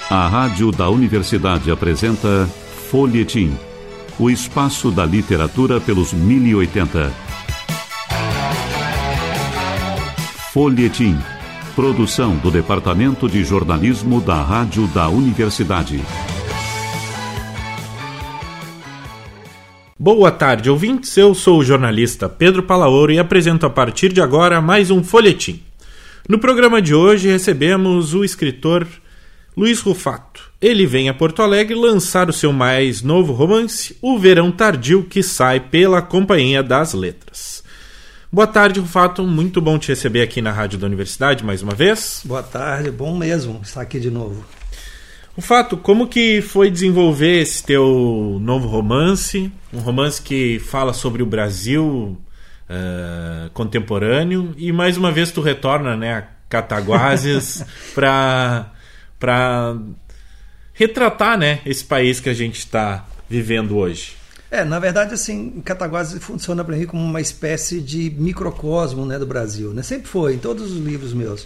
A Rádio da Universidade apresenta Folhetim, o espaço da literatura pelos 1080. Folhetim, produção do Departamento de Jornalismo da Rádio da Universidade. Boa tarde, ouvintes. Eu sou o jornalista Pedro Palaoro e apresento a partir de agora mais um Folhetim. No programa de hoje recebemos o escritor Luiz Rufato. Ele vem a Porto Alegre lançar o seu mais novo romance, O Verão Tardio, que sai pela Companhia das Letras. Boa tarde, Rufato. Muito bom te receber aqui na Rádio da Universidade mais uma vez. Boa tarde, bom mesmo estar aqui de novo. Rufato, como que foi desenvolver esse teu novo romance? Um romance que fala sobre o Brasil contemporâneo, e mais uma vez tu retorna, né, a Cataguases para retratar, né, esse país que a gente está vivendo hoje. Na verdade, assim, Cataguases funciona para mim como uma espécie de microcosmo, né, do Brasil, né? Sempre foi, em todos os livros meus.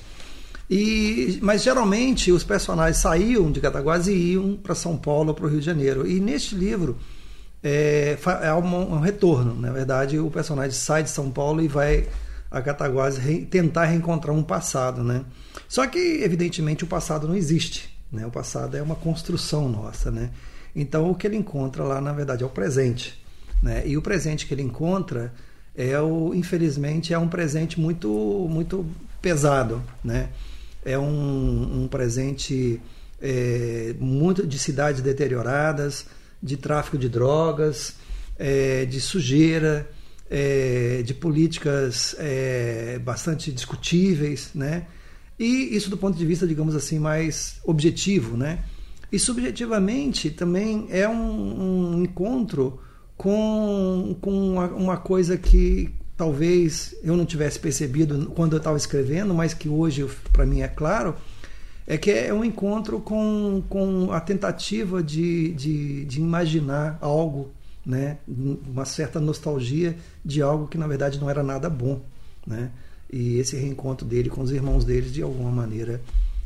Mas geralmente os personagens saíam de Cataguases e iam para São Paulo ou para o Rio de Janeiro. E neste livro é um retorno. Na verdade, o personagem sai de São Paulo e vai a Cataguases tentar reencontrar um passado, né? Só que, evidentemente, o passado não existe, né? O passado é uma construção nossa, né? Então, o que ele encontra lá, na verdade, é o presente, né? E o presente que ele encontra infelizmente, é um presente muito, muito pesado, né? É um presente muito de cidades deterioradas, de tráfico de drogas, de sujeira, de políticas bastante discutíveis, né? E isso do ponto de vista, digamos assim, mais objetivo, né? E subjetivamente também é um encontro com uma coisa que talvez eu não tivesse percebido quando eu estava escrevendo, mas que hoje para mim é claro, que é um encontro com a tentativa de imaginar algo, né? Uma certa nostalgia de algo que na verdade não era nada bom, né? E esse reencontro dele com os irmãos deles, de alguma maneira,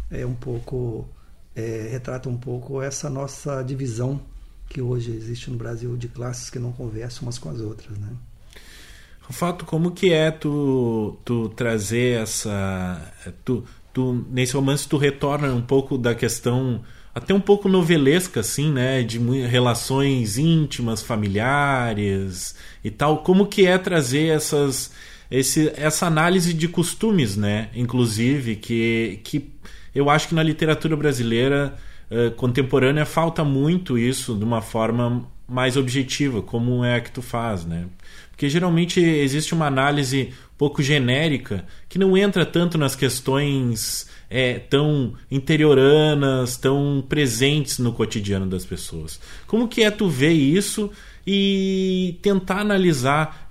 retrata um pouco essa nossa divisão que hoje existe no Brasil de classes que não conversam umas com as outras, né? Rufato, como que é tu trazer essa... nesse romance tu retorna um pouco da questão até um pouco novelesca, assim, né? De relações íntimas, familiares e tal. Como que é trazer essa análise de costumes, né? Inclusive, que eu acho que na literatura brasileira contemporânea falta muito isso de uma forma mais objetiva, como é a que tu faz, né? Porque geralmente existe uma análise um pouco genérica que não entra tanto nas questões tão interioranas, tão presentes no cotidiano das pessoas. Como que é tu ver isso e tentar analisar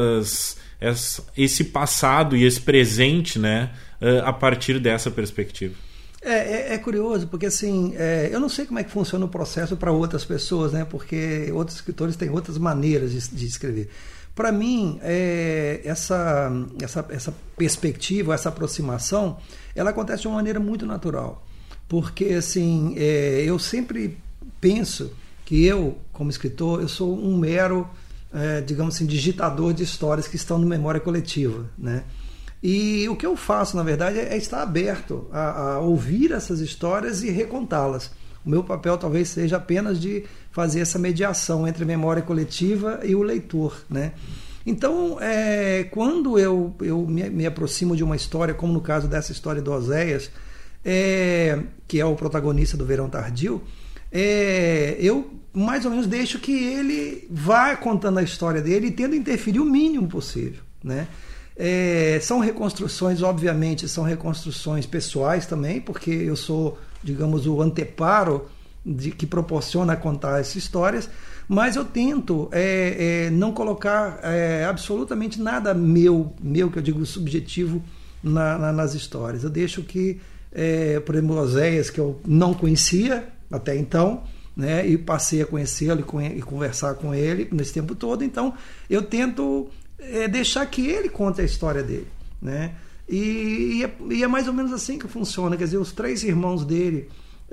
esse passado e esse presente, né, a partir dessa perspectiva? É curioso, porque assim, eu não sei como é que funciona o processo para outras pessoas, né? Porque outros escritores têm outras maneiras de escrever. Para mim, essa perspectiva, essa aproximação, ela acontece de uma maneira muito natural. Porque assim, eu sempre penso que eu, como escritor, eu sou um mero, digamos assim, digitador de histórias que estão na memória coletiva, né? E o que eu faço, na verdade, é estar aberto a ouvir essas histórias e recontá-las. O meu papel talvez seja apenas de fazer essa mediação entre a memória coletiva e o leitor, né? Então, quando eu me aproximo de uma história, como no caso dessa história do Oséias, que é o protagonista do Verão Tardio, eu mais ou menos deixo que ele vá contando a história dele e tendo interferir o mínimo possível, né? São reconstruções, obviamente, são reconstruções pessoais também, porque eu sou, digamos, o anteparo que proporciona contar essas histórias, mas eu tento não colocar absolutamente nada meu que eu digo subjetivo nas histórias. Eu deixo que, por exemplo, Oséias, que eu não conhecia até então, né, e passei a conhecê-lo e conversar com ele nesse tempo todo, então eu tento deixar que ele conte a história dele, né? E é mais ou menos assim que funciona. Quer dizer, os três irmãos dele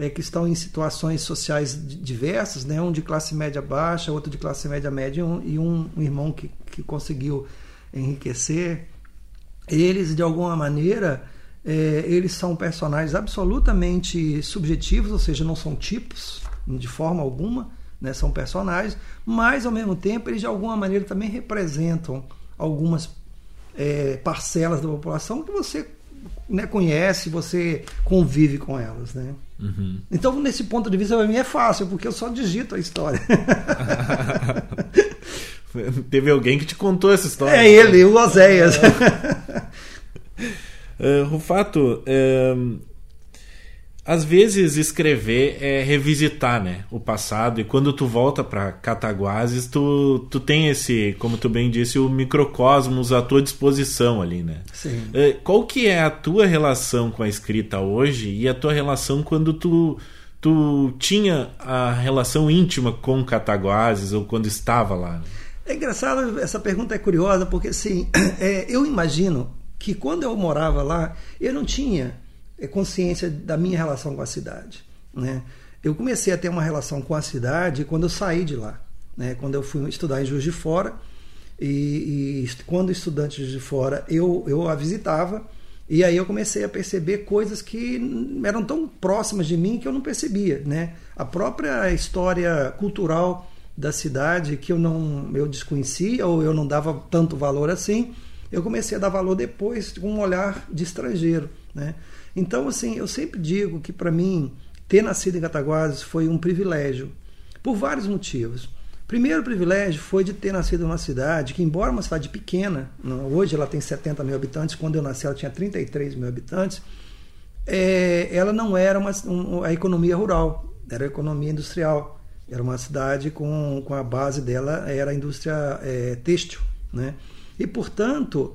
que estão em situações sociais diversas, né? Um de classe média baixa, outro de classe média média e um irmão que conseguiu enriquecer. Eles, de alguma maneira, eles são personagens absolutamente subjetivos, ou seja, não são tipos de forma alguma, né? São personagens, mas ao mesmo tempo eles de alguma maneira também representam algumas parcelas da população que você, né, conhece, você convive com elas, né? Uhum. Então, nesse ponto de vista, para mim é fácil, porque eu só digito a história. Teve alguém que te contou essa história. É ele, o Oséias. Rufato, às vezes escrever é revisitar, né, o passado, e quando tu volta para Cataguases, tu tem esse, como tu bem disse, o microcosmos à tua disposição ali, né? Sim. Qual que é a tua relação com a escrita hoje e a tua relação quando tu tinha a relação íntima com Cataguases ou quando estava lá, né? É engraçado, essa pergunta é curiosa, porque assim, eu imagino que quando eu morava lá, eu não tinha consciência da minha relação com a cidade, né? Eu comecei a ter uma relação com a cidade quando eu saí de lá, né? Quando eu fui estudar em Juiz de Fora, e quando estudante de Juiz de Fora eu a visitava, e aí eu comecei a perceber coisas que eram tão próximas de mim que eu não percebia, né? A própria história cultural da cidade que eu desconhecia ou eu não dava tanto valor assim, eu comecei a dar valor depois com um olhar de estrangeiro, né? Então, assim, eu sempre digo que para mim ter nascido em Cataguases foi um privilégio, por vários motivos. Primeiro privilégio foi de ter nascido numa cidade que, embora uma cidade pequena, hoje ela tem 70 mil habitantes, quando eu nasci ela tinha 33 mil habitantes, ela não era a economia rural, era a economia industrial. Era uma cidade com a base dela, era a indústria têxtil, né? E, portanto,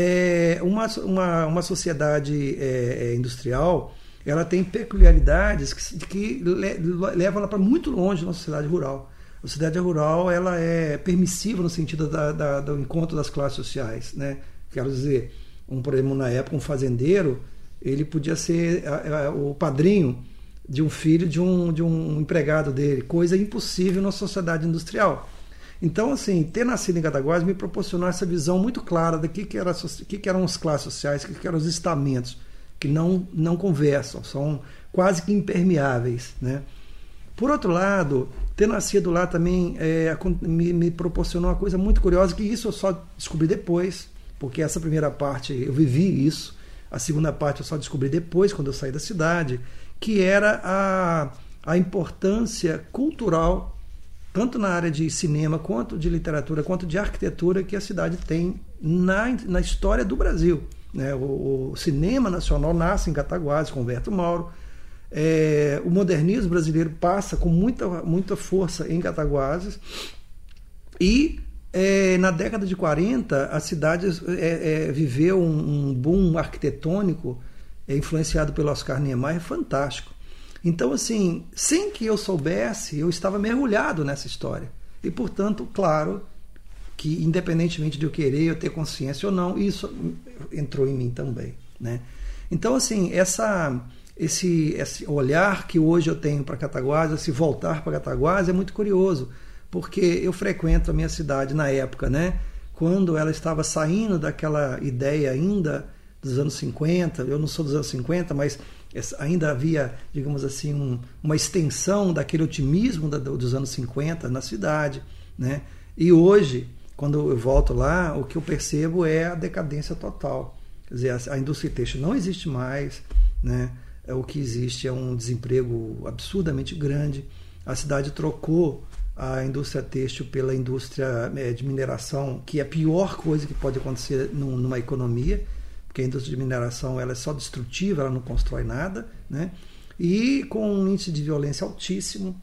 uma sociedade industrial, ela tem peculiaridades que levam ela para muito longe da sociedade rural. A sociedade rural, ela é permissiva no sentido do encontro das classes sociais, né? Quero dizer, por exemplo, na época, um fazendeiro, ele podia ser o padrinho de um filho de um empregado dele, coisa impossível na sociedade industrial. Então, assim, ter nascido em Cataguases me proporcionou essa visão muito clara do que eram as classes sociais, o que eram os estamentos, que não conversam, são quase que impermeáveis, né? Por outro lado, ter nascido lá também me proporcionou uma coisa muito curiosa, que isso eu só descobri depois, porque essa primeira parte eu vivi isso, a segunda parte eu só descobri depois, quando eu saí da cidade, que era a importância cultural, tanto na área de cinema, quanto de literatura, quanto de arquitetura, que a cidade tem na história do Brasil, né? O cinema nacional nasce em Cataguases, com Humberto Mauro. O modernismo brasileiro passa com muita força em Cataguases. E na década de 40, a cidade viveu um boom arquitetônico influenciado pelo Oscar Niemeyer fantástico. Então, assim, sem que eu soubesse, eu estava mergulhado nessa história. E, portanto, claro que, independentemente de eu querer, eu ter consciência ou não, isso entrou em mim também, né? Então, assim, esse olhar que hoje eu tenho para Cataguases, esse voltar para Cataguases, é muito curioso, porque eu frequento a minha cidade na época, né? Quando ela estava saindo daquela ideia ainda dos anos 50, eu não sou dos anos 50, mas ainda havia, digamos assim, uma extensão daquele otimismo dos anos 50 na cidade, né? E hoje, quando eu volto lá, o que eu percebo é a decadência total. Quer dizer, a indústria têxtil não existe mais, né? O que existe é um desemprego absurdamente grande. A cidade trocou a indústria têxtil pela indústria de mineração, que é a pior coisa que pode acontecer numa economia, porque a indústria de mineração ela é só destrutiva, ela não constrói nada, né? E com um índice de violência altíssimo,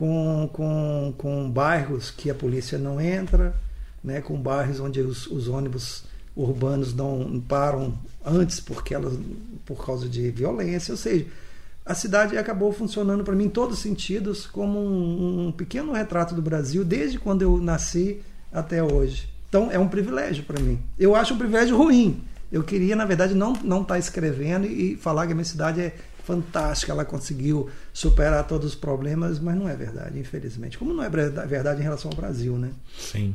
com bairros que a polícia não entra, né? Com bairros onde os ônibus urbanos não param antes por causa de violência. Ou seja, a cidade acabou funcionando para mim em todos os sentidos como um pequeno retrato do Brasil desde quando eu nasci até hoje. Então é um privilégio para mim. Eu acho um privilégio ruim. Eu queria, na verdade, não estar escrevendo e falar que a minha cidade fantástica, ela conseguiu superar todos os problemas, mas não é verdade, infelizmente. Como não é verdade em relação ao Brasil, né? Sim.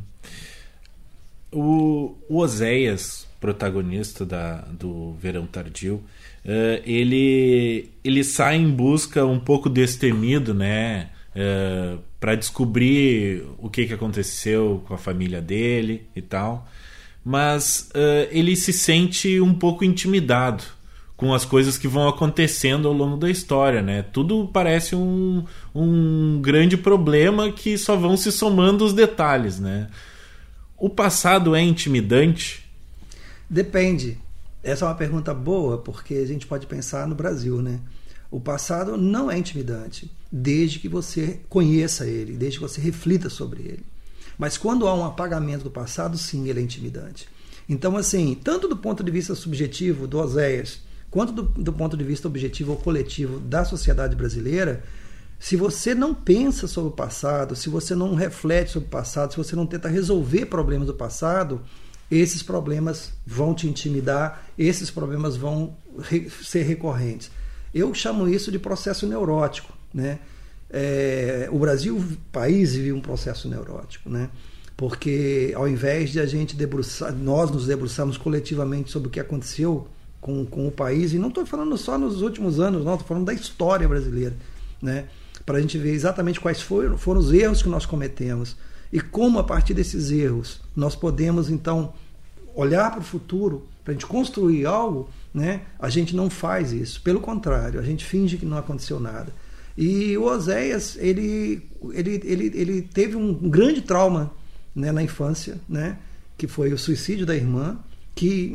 O Oséias, protagonista do Verão Tardio, ele sai em busca um pouco destemido, né? Para descobrir o que aconteceu com a família dele e tal, mas ele se sente um pouco intimidado com as coisas que vão acontecendo ao longo da história, né? Tudo parece um grande problema que só vão se somando os detalhes, né? O passado é intimidante? Depende. Essa é uma pergunta boa, porque a gente pode pensar no Brasil, né? O passado não é intimidante, desde que você conheça ele, desde que você reflita sobre ele. Mas quando há um apagamento do passado, sim, ele é intimidante. Então, assim, tanto do ponto de vista subjetivo do Oséias, quanto do ponto de vista objetivo ou coletivo da sociedade brasileira, se você não pensa sobre o passado, se você não reflete sobre o passado, se você não tenta resolver problemas do passado, esses problemas vão te intimidar, esses problemas vão ser recorrentes. Eu chamo isso de processo neurótico, né? O Brasil, o país, vive um processo neurótico, né? Porque ao invés de a gente nós nos debruçarmos coletivamente sobre o que aconteceu com o país, e não estou falando só nos últimos anos, não, estou falando da história brasileira, né? Para a gente ver exatamente quais foram os erros que nós cometemos e como, a partir desses erros, nós podemos, então, olhar para o futuro, para a gente construir algo, né? A gente não faz isso. Pelo contrário, a gente finge que não aconteceu nada. E o Oséias, ele teve um grande trauma, né, na infância, né? Que foi o suicídio da irmã, que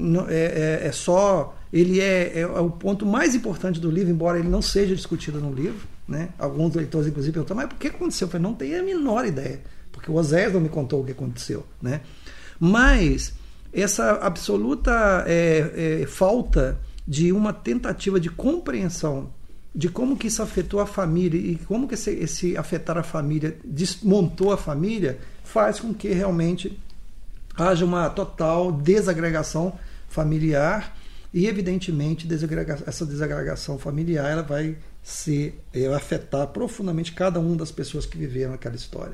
ele é o ponto mais importante do livro, embora ele não seja discutido no livro, né? Alguns leitores, inclusive, perguntam, mas por que aconteceu? Eu falei, não tenho a menor ideia, porque o Oséias não me contou o que aconteceu, né? Mas essa absoluta falta de uma tentativa de compreensão de como que isso afetou a família e como que esse afetar a família desmontou a família, faz com que realmente haja uma total desagregação familiar e, evidentemente, essa desagregação familiar ela vai afetar profundamente cada uma das pessoas que viveram aquela história.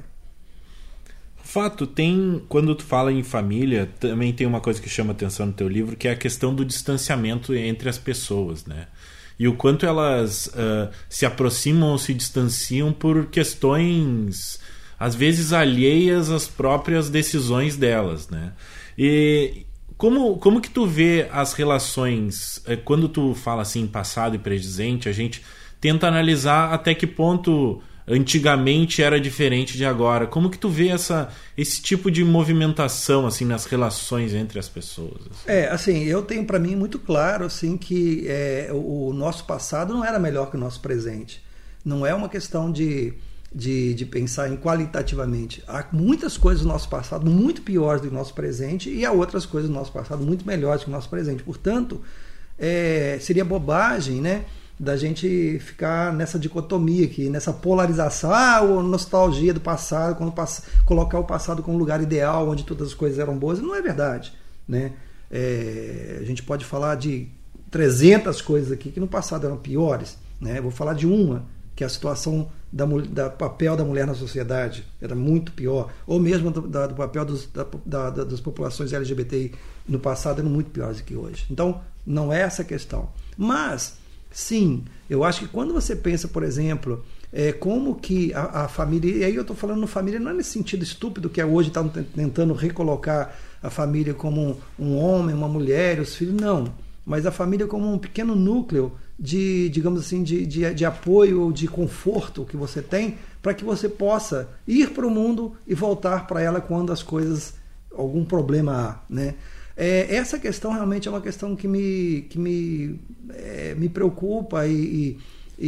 Fato, quando tu fala em família, também tem uma coisa que chama atenção no teu livro, que é a questão do distanciamento entre as pessoas, né? E o quanto elas se aproximam ou se distanciam por questões, às vezes, alheias às próprias decisões delas, né? E como que tu vê as relações, quando tu fala assim, passado e presente, a gente tenta analisar até que ponto antigamente era diferente de agora. Como que tu vê esse tipo de movimentação assim nas relações entre as pessoas? Assim, eu tenho para mim muito claro assim que o nosso passado não era melhor que o nosso presente. Não é uma questão de pensar em qualitativamente. Há muitas coisas do nosso passado muito piores do que o nosso presente e há outras coisas do nosso passado muito melhores que o nosso presente. Portanto, seria bobagem, né, da gente ficar nessa dicotomia aqui, nessa polarização, a nostalgia do passado, colocar o passado como um lugar ideal, onde todas as coisas eram boas. Não é verdade, né? A gente pode falar de 300 coisas aqui que no passado eram piores, né? Vou falar de uma, que é a situação do papel da mulher na sociedade, era muito pior, ou mesmo do papel das populações LGBTI no passado eram muito piores do que hoje. Então, não é essa a questão. Mas sim, eu acho que quando você pensa, por exemplo, como que a família, e aí eu estou falando família não é nesse sentido estúpido que hoje está tentando recolocar a família como um homem, uma mulher, os filhos, não, mas a família como um pequeno núcleo digamos assim, de apoio, de conforto que você tem para que você possa ir para o mundo e voltar para ela quando as coisas, algum problema há, né? Essa questão realmente é uma questão que me preocupa e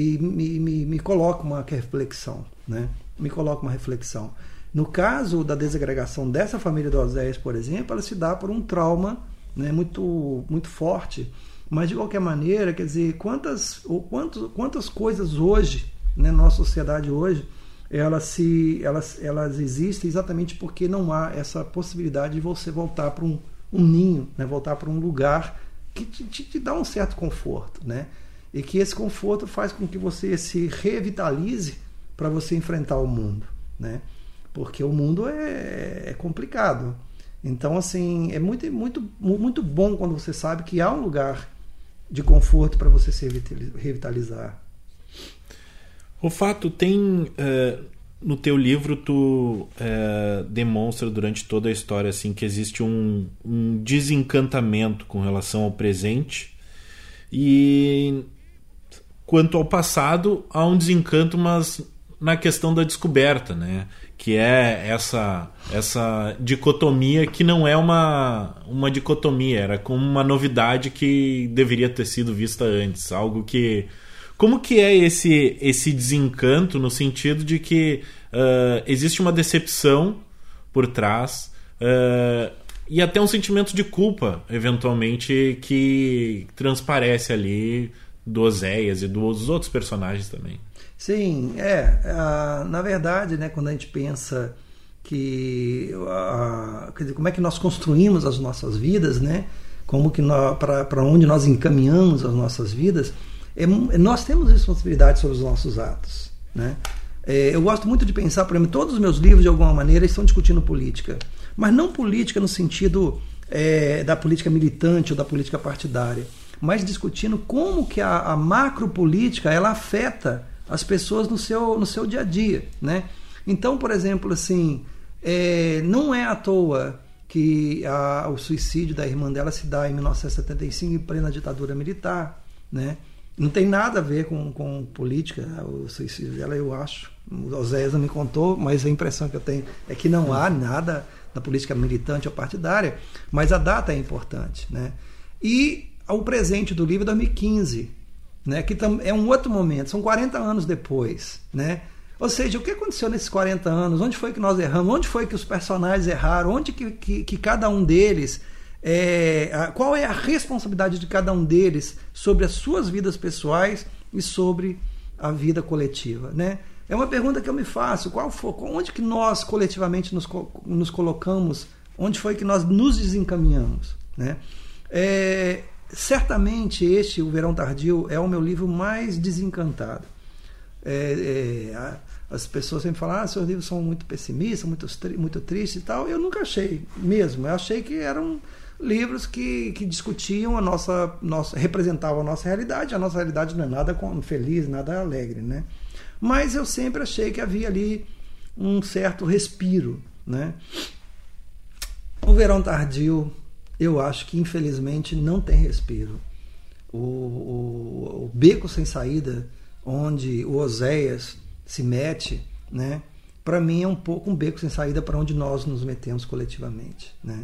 me coloca uma reflexão, né? Me coloca uma reflexão. No caso da desagregação dessa família do Oséias, por exemplo, ela se dá por um trauma, né, muito, muito forte, mas de qualquer maneira, quer dizer, quantas coisas hoje, né, na nossa sociedade hoje, elas existem exatamente porque não há essa possibilidade de você voltar para um ninho, né? Voltar para um lugar que te dá um certo conforto, né? e que esse conforto faz com que você se revitalize para você enfrentar o mundo, né? Porque o mundo é complicado. Então, assim, é muito, muito, muito bom quando você sabe que há um lugar de conforto para você se revitalizar. O fato tem... no teu livro tu demonstra durante toda a história assim, que existe um desencantamento com relação ao presente, e quanto ao passado há um desencanto, mas na questão da descoberta, né? Que é essa dicotomia que não é uma dicotomia, era como uma novidade que deveria ter sido vista antes, algo que... Como que é esse desencanto, no sentido de que existe uma decepção por trás, e até um sentimento de culpa, eventualmente, que transparece ali do Oséias e dos outros personagens também? Sim, na verdade, né, quando a gente pensa que quer dizer, como é que nós construímos as nossas vidas, né, como que para onde nós encaminhamos as nossas vidas, nós temos responsabilidade sobre os nossos atos, né? Eu gosto muito de pensar, por exemplo, todos os meus livros de alguma maneira estão discutindo política, mas não política no sentido da política militante ou da política partidária, mas discutindo como que a macropolítica ela afeta as pessoas no seu dia a dia, né? Então, por exemplo, assim, não é à toa que o suicídio da irmã dela se dá em 1975 em plena ditadura militar, né? Não tem nada a ver com política, o suicídio dela, eu acho. O Oséias não me contou, mas a impressão que eu tenho é que não há nada da política militante ou partidária, mas a data é importante, né? E o presente do livro é 2015, né? Que é um outro momento, são 40 anos depois, né? Ou seja, o que aconteceu nesses 40 anos? Onde foi que nós erramos? Onde foi que os personagens erraram? Onde que cada um deles... qual é a responsabilidade de cada um deles sobre as suas vidas pessoais e sobre a vida coletiva, né? É uma pergunta que eu me faço. Onde que nós coletivamente nos colocamos? Onde foi que nós nos desencaminhamos, né? Certamente O Verão Tardio é o meu livro mais desencantado. As pessoas sempre falam, seus livros são muito pessimistas, muito tristes e tal. Eu nunca achei mesmo. Eu achei que eram livros que discutiam representavam a nossa realidade. A nossa realidade não é nada feliz, nada alegre, né? Mas eu sempre achei que havia ali um certo respiro, né? O Verão Tardio, eu acho que infelizmente não tem respiro. O beco sem saída, onde o Oséias se mete, né? Para mim é um pouco um beco sem saída para onde nós nos metemos coletivamente, né?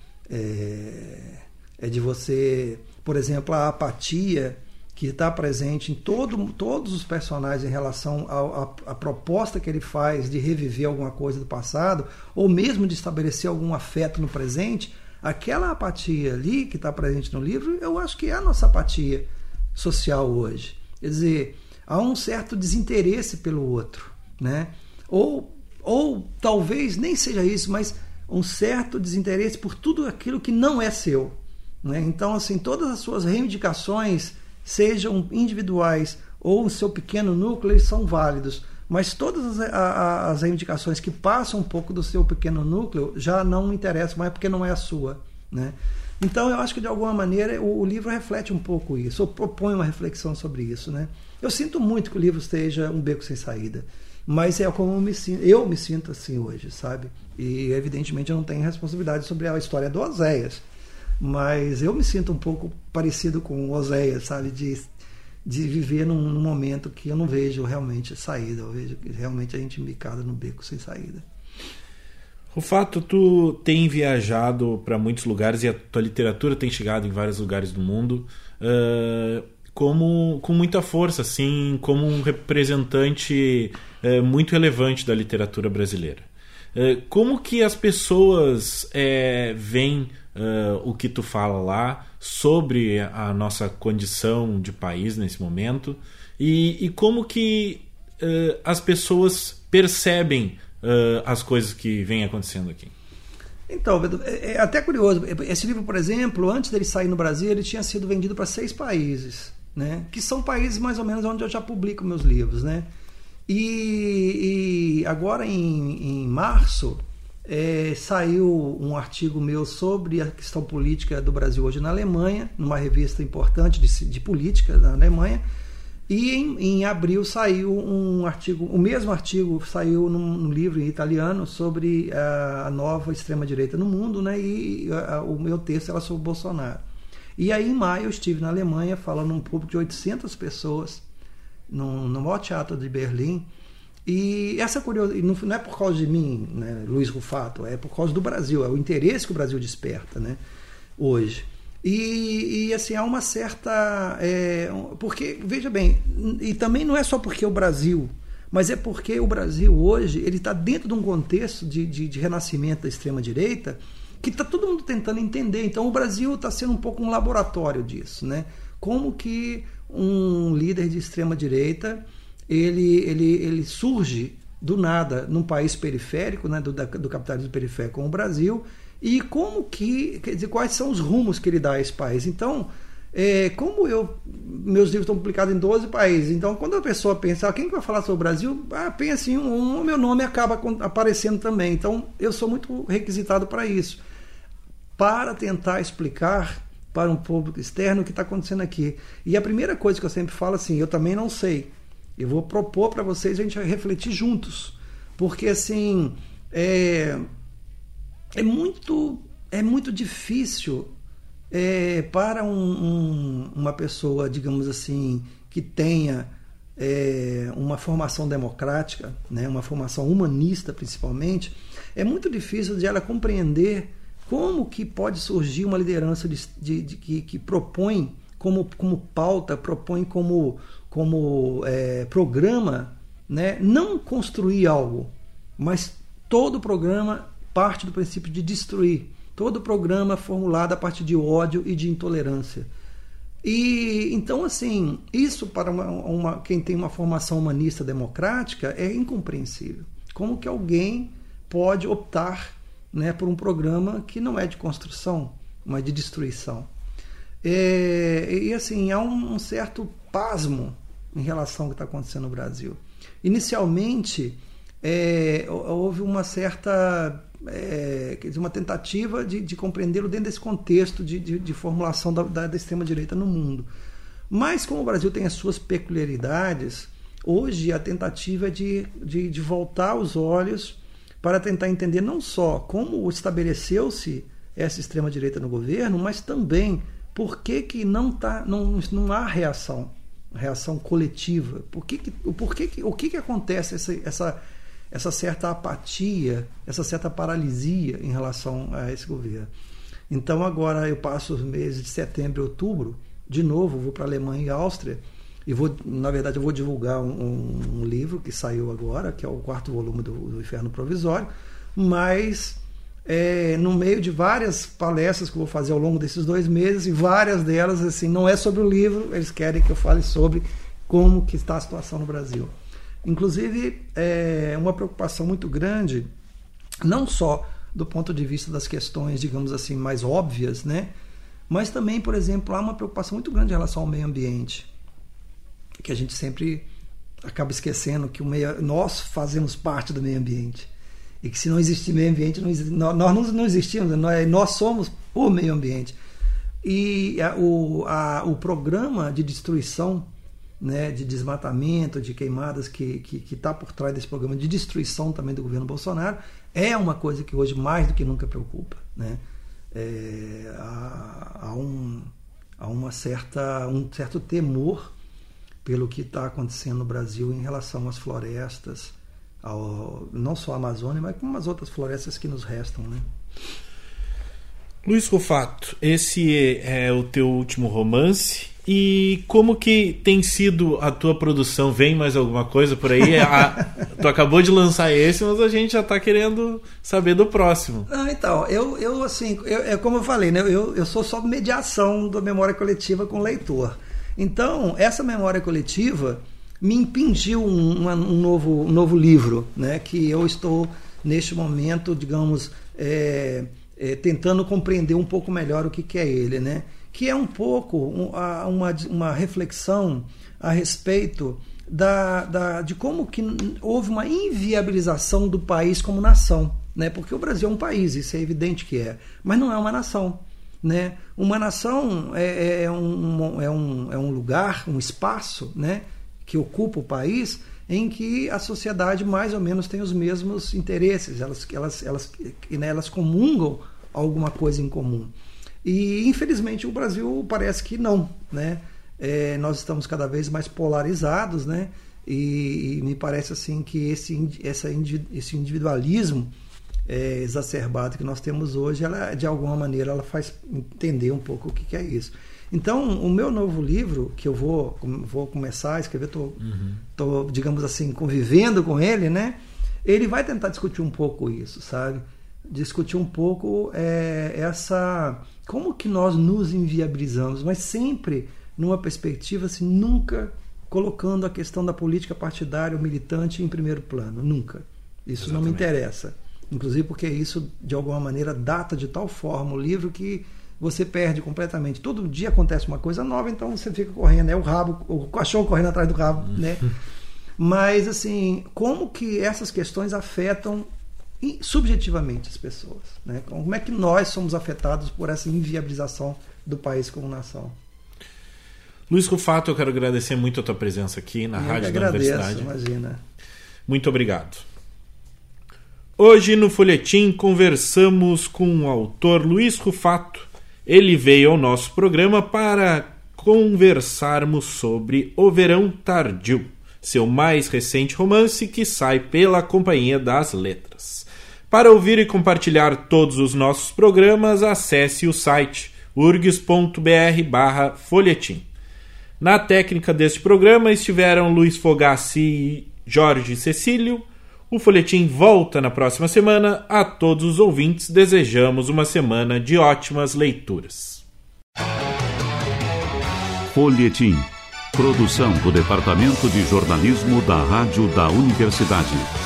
De você, por exemplo, a apatia que está presente em todos os personagens em relação à proposta que ele faz de reviver alguma coisa do passado, ou mesmo de estabelecer algum afeto no presente. Aquela apatia ali que está presente no livro, eu acho que é a nossa apatia social hoje. Quer dizer, há um certo desinteresse pelo outro, né? Ou talvez nem seja isso, mas um certo desinteresse por tudo aquilo que não é seu, né? Então, assim, todas as suas reivindicações, sejam individuais ou o seu pequeno núcleo, eles são válidos, mas todas as reivindicações que passam um pouco do seu pequeno núcleo já não interessam mais porque não é a sua, né? Então eu acho que de alguma maneira o livro reflete um pouco isso, ou propõe uma reflexão sobre isso, né? Eu sinto muito que o livro esteja um beco sem saída, mas é como eu me sinto assim hoje, sabe? E evidentemente eu não tenho responsabilidade sobre a história do Oséias, mas eu me sinto um pouco parecido com o Oséias, sabe? De viver num momento que eu não vejo realmente saída, eu vejo realmente a gente embicada no beco sem saída. O fato, tu tem viajado para muitos lugares e a tua literatura tem chegado em vários lugares do mundo, com muita força, assim, como um representante muito relevante da literatura brasileira. Como que as pessoas veem o que tu fala lá sobre a nossa condição de país nesse momento, e como que as pessoas percebem as coisas que vêm acontecendo aqui? Então, até curioso. Esse livro, por exemplo, antes dele sair no Brasil, ele tinha sido vendido para 6 países, né? Que são países mais ou menos onde eu já publico meus livros, né? E agora em março saiu um artigo meu sobre a questão política do Brasil hoje na Alemanha, numa revista importante de política da Alemanha. E em abril saiu um artigo, o mesmo artigo saiu num livro em italiano sobre a nova extrema-direita no mundo, né? E o meu texto era sobre Bolsonaro. E aí em maio eu estive na Alemanha falando num público de 800 pessoas no maior teatro de Berlim. E essa curiosidade não é por causa de mim, né, Luiz Rufato, é por causa do Brasil, é o interesse que o Brasil desperta, né, hoje. E assim, há uma certa... porque, veja bem, e também não é só porque o Brasil, mas é porque o Brasil hoje ele está dentro de um contexto de renascimento da extrema-direita que está todo mundo tentando entender. Então o Brasil está sendo um pouco um laboratório disso, né? Como que um líder de extrema-direita ele surge do nada num país periférico, né, do capitalismo periférico como o Brasil, e como que, quer dizer, quais são os rumos que ele dá a esse país. Então, como meus livros estão publicados em 12 países, então quando a pessoa pensa, quem que vai falar sobre o Brasil? Pensa em o meu nome acaba aparecendo também. Então eu sou muito requisitado para isso, para tentar explicar para um público externo o que está acontecendo aqui. E a primeira coisa que eu sempre falo assim, eu também não sei. Eu vou propor para vocês a gente refletir juntos, porque assim é muito difícil para uma pessoa, digamos assim, que tenha uma formação democrática, né, uma formação humanista principalmente, é muito difícil de ela compreender como que pode surgir uma liderança que propõe como pauta, propõe como programa, né? Não construir algo, mas todo programa parte do princípio de destruir. Todo programa formulado a partir de ódio e de intolerância. E então, assim, isso para quem tem uma formação humanista democrática é incompreensível. Como que alguém pode optar, né, por um programa que não é de construção, mas de destruição? E assim, há um certo pasmo em relação ao que está acontecendo no Brasil. Inicialmente, houve uma certa uma tentativa de compreendê-lo dentro desse contexto de formulação da extrema-direita no mundo. Mas, como o Brasil tem as suas peculiaridades, hoje a tentativa é de voltar os olhos para tentar entender não só como estabeleceu-se essa extrema-direita no governo, mas também por que não há reação coletiva. O que acontece essa certa apatia, essa certa paralisia em relação a esse governo? Então agora eu passo os meses de setembro e outubro, de novo vou para a Alemanha e Áustria, e na verdade eu vou divulgar um livro que saiu agora, que é o 4º volume do Inferno Provisório, mas no meio de várias palestras que eu vou fazer ao longo desses 2 meses, e várias delas assim, não é sobre o livro, eles querem que eu fale sobre como que está a situação no Brasil. Inclusive, uma preocupação muito grande, não só do ponto de vista das questões, digamos assim, mais óbvias, né? Mas também, por exemplo, há uma preocupação muito grande em relação ao meio ambiente, que a gente sempre acaba esquecendo que nós fazemos parte do meio ambiente. E que se não existir meio ambiente, nós não existimos, nós somos o meio ambiente. E o programa de destruição, né, de desmatamento, de queimadas que está por trás desse programa de destruição também do governo Bolsonaro, é uma coisa que hoje mais do que nunca preocupa, né? Há um certo temor pelo que está acontecendo no Brasil em relação às florestas, não só a Amazônia, mas como as outras florestas que nos restam, né? Luiz Rufato, esse é o teu último romance. E como que tem sido a tua produção? Vem mais alguma coisa por aí? Tu acabou de lançar esse, mas a gente já está querendo saber do próximo. Então, como eu falei, né, eu sou só mediação da memória coletiva com o leitor. Então, essa memória coletiva me impingiu um novo livro, né, que eu estou, neste momento, digamos, tentando compreender um pouco melhor o que é ele, né? que é um pouco uma reflexão a respeito de como que houve uma inviabilização do país como nação, né? Porque o Brasil é um país, isso é evidente que é, mas não é uma nação, né? Uma nação é um lugar, um espaço, né, que ocupa o país, em que a sociedade mais ou menos tem os mesmos interesses, elas comungam alguma coisa em comum. E infelizmente o Brasil parece que não, né? Nós estamos cada vez mais polarizados, né? E me parece assim que esse individualismo exacerbado que nós temos hoje, ela, de alguma maneira, ela faz entender um pouco o que é isso. Então, o meu novo livro, que eu vou começar a escrever, estou, digamos assim, convivendo com ele, né? Ele vai tentar discutir um pouco isso, sabe? Discutir um pouco como que nós nos inviabilizamos, mas sempre numa perspectiva assim, nunca colocando a questão da política partidária ou militante em primeiro plano, nunca. Isso Exatamente. Não me interessa. Inclusive porque isso, de alguma maneira, data de tal forma o livro que você perde completamente. Todo dia acontece uma coisa nova, então você fica correndo, o cachorro correndo atrás do rabo, né? Mas, assim, como que essas questões afetam subjetivamente as pessoas, né? Como é que nós somos afetados por essa inviabilização do país como nação? Luiz Rufato, eu quero agradecer muito a tua presença aqui na Rádio da Universidade. Imagina. Muito obrigado. Hoje no Folhetim conversamos com o autor Luiz Rufato. Ele veio ao nosso programa para conversarmos sobre O Verão Tardio, seu mais recente romance que sai pela Companhia das Letras. Para ouvir e compartilhar todos os nossos programas, acesse o site urgs.br/folhetim. Na técnica deste programa estiveram Luiz Fogassi e Jorge Cecílio. O Folhetim volta na próxima semana. A todos os ouvintes desejamos uma semana de ótimas leituras. Folhetim. Produção do Departamento de Jornalismo da Rádio da Universidade.